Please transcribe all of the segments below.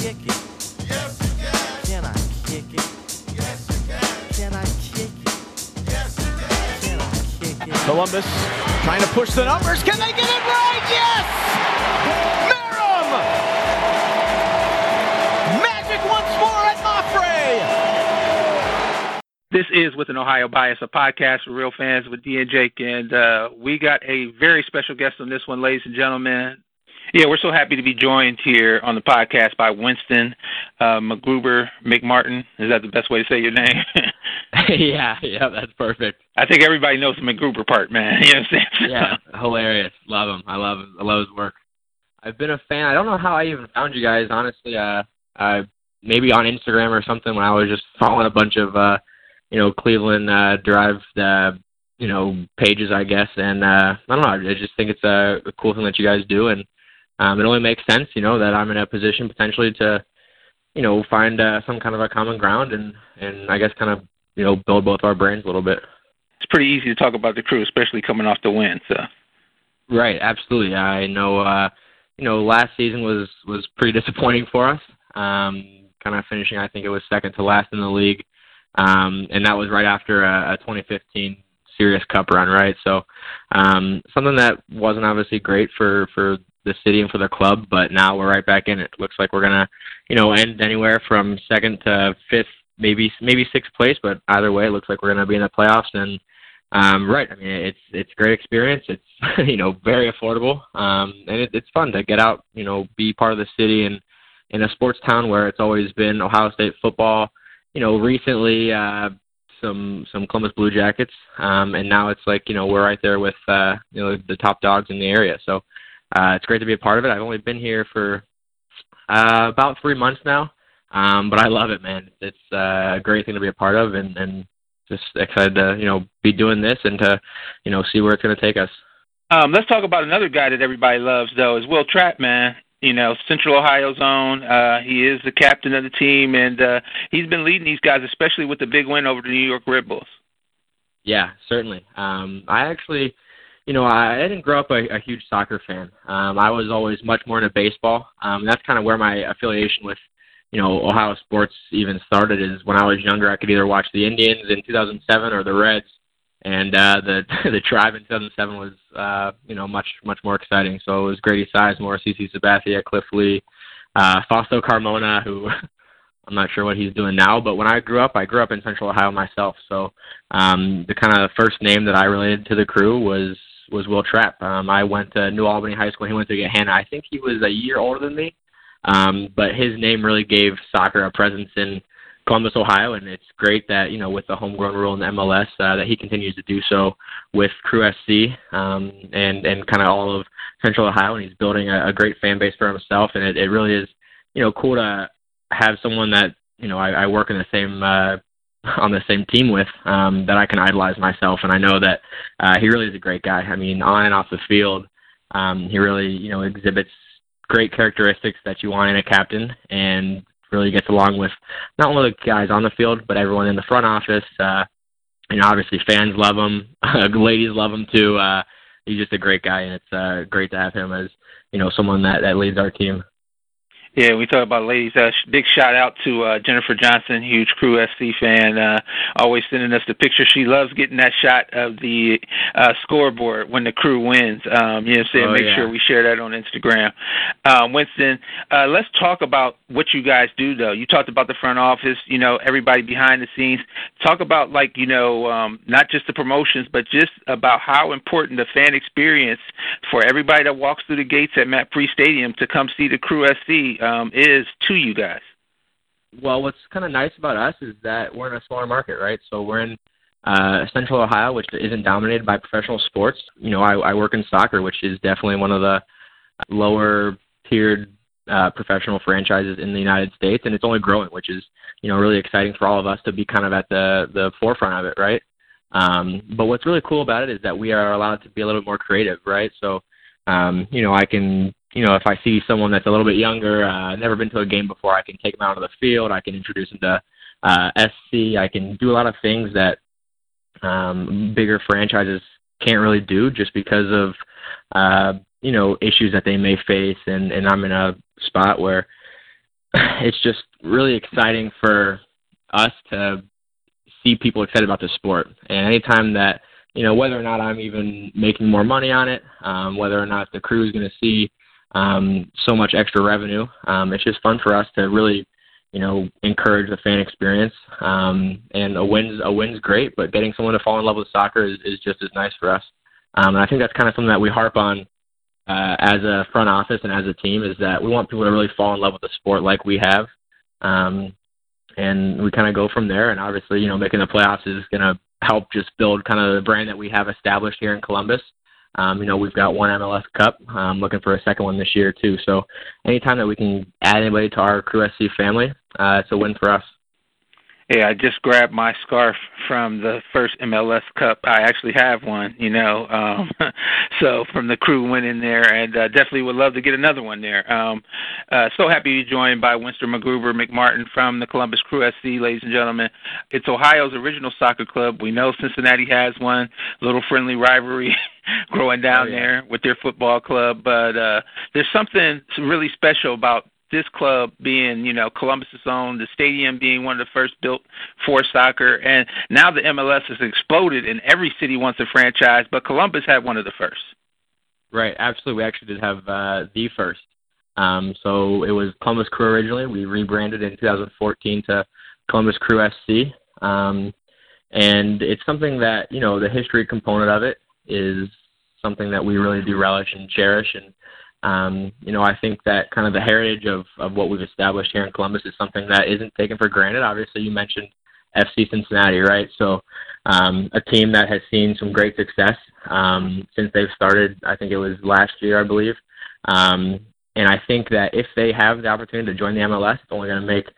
kick it? Yes, you can. Can I kick it? Yes, you can. Can I kick it? Yes, you can. Can I kick it? Columbus trying to push the numbers. Can they get it right? Yes! Merrim! Magic once more at Mafre! This is With an Ohio Bias, a podcast for real fans with D and Jake, and we got a very special guest on this one, ladies and gentlemen. Yeah, we're so happy to be joined here on the podcast by Winston McGruber McMartin. Is that the best way to say your name? Yeah, that's perfect. I think everybody knows the McGruber part, man. You know what I'm saying? Yeah, hilarious. Love him. I love his work. I've been a fan. I don't know how I even found you guys, honestly. Maybe on Instagram or something when I was just following a bunch of, Cleveland derived, pages, I guess. And I don't know. I just think it's a cool thing that you guys do. And it only makes sense, that I'm in a position potentially to, find some kind of a common ground and I guess kind of, build both our brains a little bit. It's pretty easy to talk about the Crew, especially coming off the win. So. Right, absolutely. I know, last season was pretty disappointing for us. Kind of finishing, I think it was second to last in the league. And that was right after a 2015 Sirius Cup run, right? So something that wasn't obviously great for the city and for the club, but now we're right back in it. Looks like we're going to, end anywhere from second to fifth, maybe sixth place, but either way, it looks like we're going to be in the playoffs. And right, I mean, it's a great experience. It's, very affordable. And it's fun to get out, be part of the city and in a sports town where it's always been Ohio State football, recently some Columbus Blue Jackets. And now it's like, we're right there with, the top dogs in the area. So it's great to be a part of it. I've only been here for about 3 months now. But I love it, man. It's a great thing to be a part of and just excited to, be doing this and to, see where it's going to take us. Let's talk about another guy that everybody loves, though, is Will Trapp, man. Central Ohio's own. He is the captain of the team, and he's been leading these guys, especially with the big win over the New York Red Bulls. Yeah, certainly. I actually, I didn't grow up a huge soccer fan. I was always much more into baseball. That's kind of where my affiliation with, Ohio sports even started. Is when I was younger, I could either watch the Indians in 2007 or the Reds, and the Tribe in 2007 was, much more exciting. So it was Grady Sizemore, CC Sabathia, Cliff Lee, Fausto Carmona, who I'm not sure what he's doing now, but when I grew up in Central Ohio myself. So the kind of first name that I related to the Crew was Will Trapp. I went to New Albany High School. He went to Gahanna. I think he was a year older than me. But his name really gave soccer a presence in Columbus, Ohio, and it's great that, with the homegrown rule in the MLS, that he continues to do so with Crew SC, and kind of all of Central Ohio, and he's building a great fan base for himself, and it really is, cool to have someone that, I work in the same, on the same team with, that I can idolize myself, and I know that, he really is a great guy. I mean, on and off the field, he really, exhibits great characteristics that you want in a captain, and really gets along with not only the guys on the field, but everyone in the front office. Obviously fans love him. Ladies love him too. He's just a great guy, and it's great to have him as, someone that leads our team. Yeah, we talk about ladies. Big shout out to Jennifer Johnson, huge Crew SC fan, always sending us the picture. She loves getting that shot of the scoreboard when the Crew wins. Make sure we share that on Instagram. Winston, let's talk about what you guys do, though. You talked about the front office, everybody behind the scenes. Talk about, not just the promotions, but just about how important the fan experience for everybody that walks through the gates at Matt Free Stadium to come see the Crew SC is to you guys. Well, what's kind of nice about us is that we're in a smaller market, right? So we're in Central Ohio, which isn't dominated by professional sports. I work in soccer, which is definitely one of the lower-tiered professional franchises in the United States, and it's only growing, which is, really exciting for all of us to be kind of at the forefront of it, right? But what's really cool about it is that we are allowed to be a little bit more creative, right? So, I can, if I see someone that's a little bit younger, never been to a game before, I can take them out of the field. I can introduce them to SC. I can do a lot of things that bigger franchises can't really do just because of, issues that they may face. And I'm in a spot where it's just really exciting for us to see people excited about the sport. And anytime that, whether or not I'm even making more money on it, whether or not the crew is going to see so much extra revenue, it's just fun for us to really, encourage the fan experience. And a win's great, but getting someone to fall in love with soccer is just as nice for us. And I think that's kind of something that we harp on as a front office and as a team, is that we want people to really fall in love with the sport like we have. And we kind of go from there. And obviously, making the playoffs is going to help just build kind of the brand that we have established here in Columbus. We've got one MLS Cup. I'm looking for a second one this year too. So anytime that we can add anybody to our Crew SC family, it's a win for us. Yeah, I just grabbed my scarf from the first MLS Cup. I actually have one, so from the Crew went in there, and definitely would love to get another one there. So happy to be joined by Winston McGruber McMartin from the Columbus Crew SC, ladies and gentlemen. It's Ohio's original soccer club. We know Cincinnati has one, little friendly rivalry growing down there with their football club, but there's something really special about this club being, Columbus's own, the stadium being one of the first built for soccer, and now the MLS has exploded and every city wants a franchise, but Columbus had one of the first. Right, absolutely. We actually did have the first. So it was Columbus Crew originally. We rebranded in 2014 to Columbus Crew SC, and it's something that, the history component of it is something that we really do relish and cherish, and I think that kind of the heritage of what we've established here in Columbus is something that isn't taken for granted. Obviously, you mentioned FC Cincinnati, right? So a team that has seen some great success since they've started. I think it was last year, I believe. And I think that if they have the opportunity to join the MLS, it's only going to make,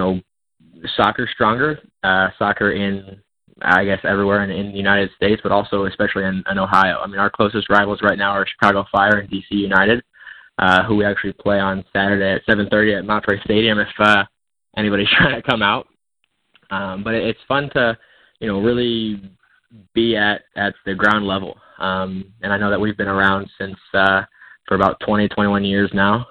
soccer stronger, soccer in, I guess, everywhere in the United States, but also especially in Ohio. I mean, our closest rivals right now are Chicago Fire and DC United, who we actually play on Saturday at 7:30 at Monterey Stadium if anybody's trying to come out. But it's fun to, really be at the ground level. And I know that we've been around since for about 20, 21 years now.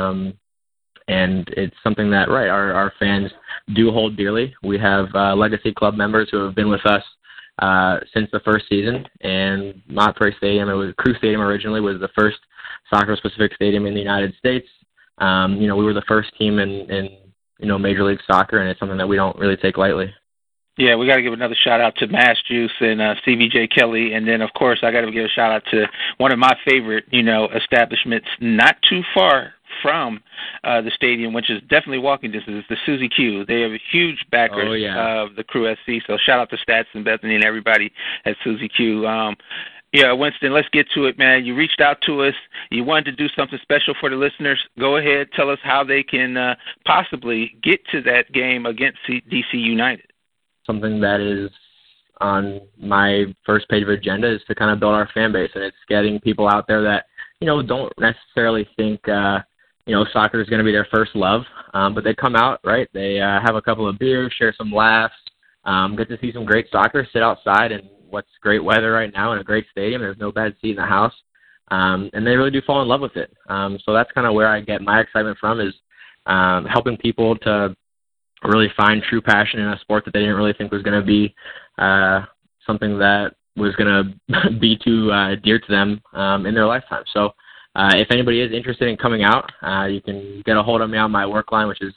And it's something that, our fans do hold dearly. We have legacy club members who have been with us since the first season. And Monterey Stadium, it was Crew Stadium originally, was the first soccer-specific stadium in the United States. We were the first team in Major League Soccer, and it's something that we don't really take lightly. Yeah, we got to give another shout-out to Mass Juice and CVJ Kelly, and then, of course, I got to give a shout-out to one of my favorite, establishments not too far from the stadium, which is definitely walking distance. It's the Suzy Q. They have a huge backers of the Crew SC, so shout-out to Stats and Bethany and everybody at Suzy Q. Winston, let's get to it, man. You reached out to us. You wanted to do something special for the listeners. Go ahead. Tell us how they can possibly get to that game against DC United. Something that is on my first page of agenda is to kind of build our fan base, and it's getting people out there that, don't necessarily think, soccer is going to be their first love, but they come out, right? They have a couple of beers, share some laughs, get to see some great soccer, sit outside and what's great weather right now in a great stadium. There's no bad seat in the house. And they really do fall in love with it. So that's kind of where I get my excitement from, is helping people to really find true passion in a sport that they didn't really think was going to be something that was going to be too dear to them in their lifetime. So if anybody is interested in coming out, you can get a hold of me on my work line, which is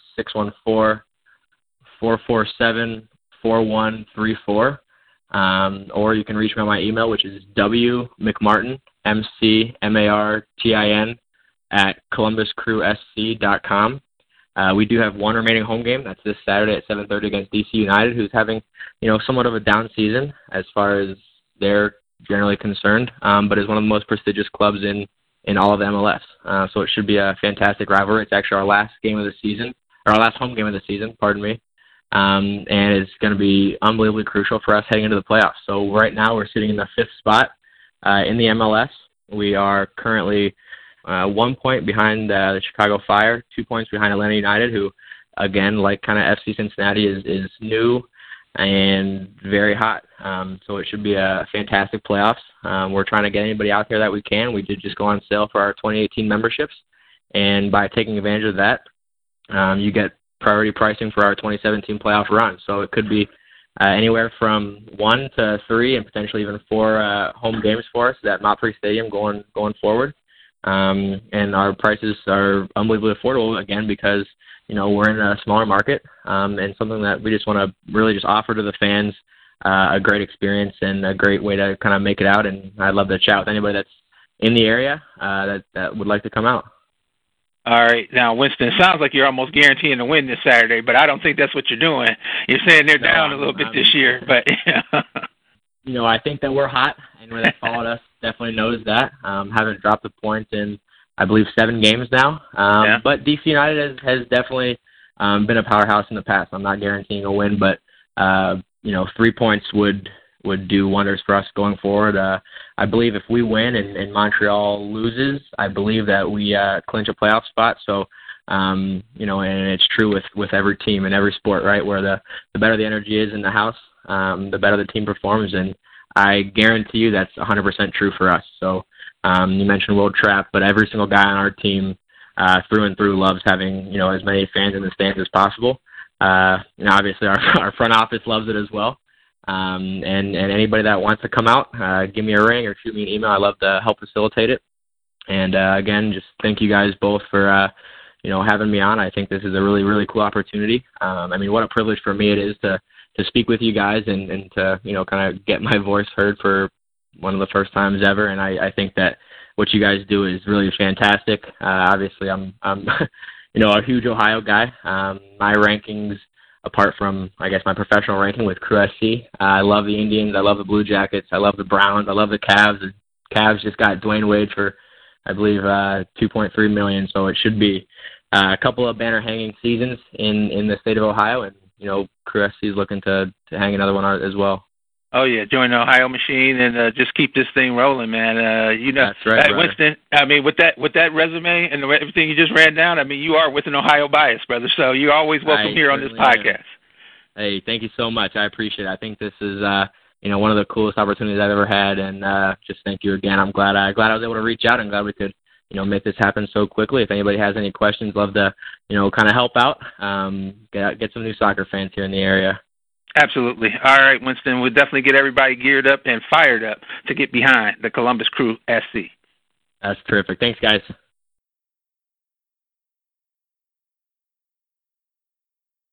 614-447-4134. Or you can reach me on my email, which is wmcmartin, MCMARTIN, at columbuscrewsc.com. We do have one remaining home game. That's this Saturday at 7:30 against DC United, who's having, somewhat of a down season as far as they're generally concerned, but is one of the most prestigious clubs in all of MLS. So it should be a fantastic rivalry. It's actually our last game of the season, or our last home game of the season, pardon me. And it's going to be unbelievably crucial for us heading into the playoffs. So right now we're sitting in the 5th spot in the MLS. We are currently 1 point behind the Chicago Fire, 2 points behind Atlanta United, who, again, like kind of FC Cincinnati, is new and very hot. So it should be a fantastic playoffs. We're trying to get anybody out there that we can. We did just go on sale for our 2018 memberships. And by taking advantage of that, you get priority pricing for our 2017 playoff run. So it could be anywhere from 1 to 3 and potentially even 4 home games for us at Montpellier Stadium going forward. And our prices are unbelievably affordable, again, because, we're in a smaller market, and something that we just want to really just offer to the fans a great experience and a great way to kind of make it out. And I'd love to chat with anybody that's in the area that would like to come out. All right. Now, Winston, it sounds like you're almost guaranteeing to win this Saturday, but I don't think that's what you're doing. You're saying they're down a little bit this year, but I think that we're hot, and where they followed us definitely knows that. Haven't dropped a point in, I believe, 7 games now. But DC United has definitely been a powerhouse in the past. I'm not guaranteeing a win, but 3 points would do wonders for us going forward. I believe if we win and Montreal loses, I believe that we clinch a playoff spot. So, and it's true with every team and every sport, right, where the better the energy is in the house, the better the team performs. And I guarantee you that's 100% true for us. So you mentioned Will Trapp, but every single guy on our team through and through loves having, as many fans in the stands as possible. Obviously our front office loves it as well. And anybody that wants to come out, give me a ring or shoot me an email. I love to help facilitate it. And again, just thank you guys both for having me on. I think this is a really, really cool opportunity. What a privilege for me it is to speak with you guys and to kind of get my voice heard for one of the first times ever. And I think that what you guys do is really fantastic. Obviously, I'm a huge Ohio guy. My rankings, apart from, I guess, my professional ranking with Crew SC, I love the Indians. I love the Blue Jackets. I love the Browns. I love the Cavs. The Cavs just got Dwayne Wade for, I believe, $2.3 million. So it should be a couple of banner-hanging seasons in the state of Ohio. And, Crew SC is looking to hang another one out as well. Oh, yeah, join the Ohio machine and just keep this thing rolling, man. That's right, Winston, with that resume and everything you just ran down, you are with an Ohio bias, brother, so you're always welcome here on this podcast. Hey, thank you so much. I appreciate it. I think this is, one of the coolest opportunities I've ever had, and just thank you again. I'm glad I was able to reach out and glad we could, make this happen so quickly. If anybody has any questions, love to, kind of help out, get some new soccer fans here in the area. Absolutely. All right, Winston, we'll definitely get everybody geared up and fired up to get behind the Columbus Crew SC. That's terrific. Thanks, guys.